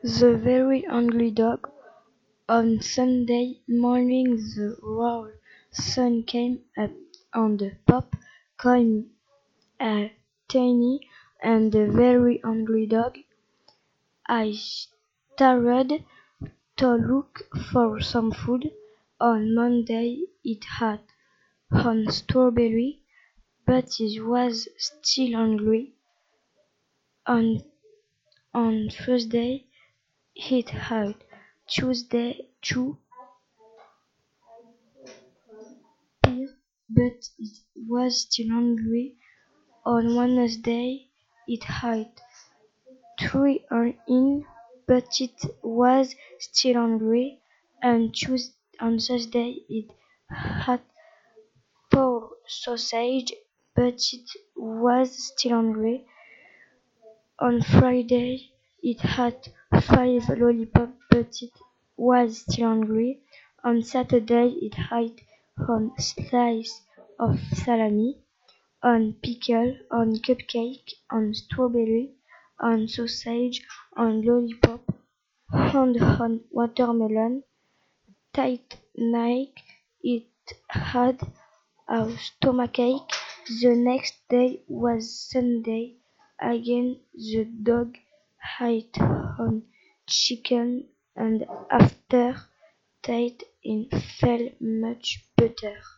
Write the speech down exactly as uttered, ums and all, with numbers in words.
The very hungry dog. On Sunday morning the raw sun came up on the pop came a tiny and very hungry dog. I started to look for some food. On Monday it had on strawberry, but it was still hungry. On on Thursday it had Tuesday two peas, but it was still hungry. On Wednesday it had three onions, but it was still hungry. And Tuesday, on Thursday it had four sausage, but it was still hungry. On Friday it had five lollipops, but it was still hungry. On Saturday it had one slice of salami, on pickle, on cupcake, on strawberry, on sausage, on lollipop, and on watermelon. That night it had a stomachache. The next day was Sunday. Again the dog ate on chicken and after that it felt much better.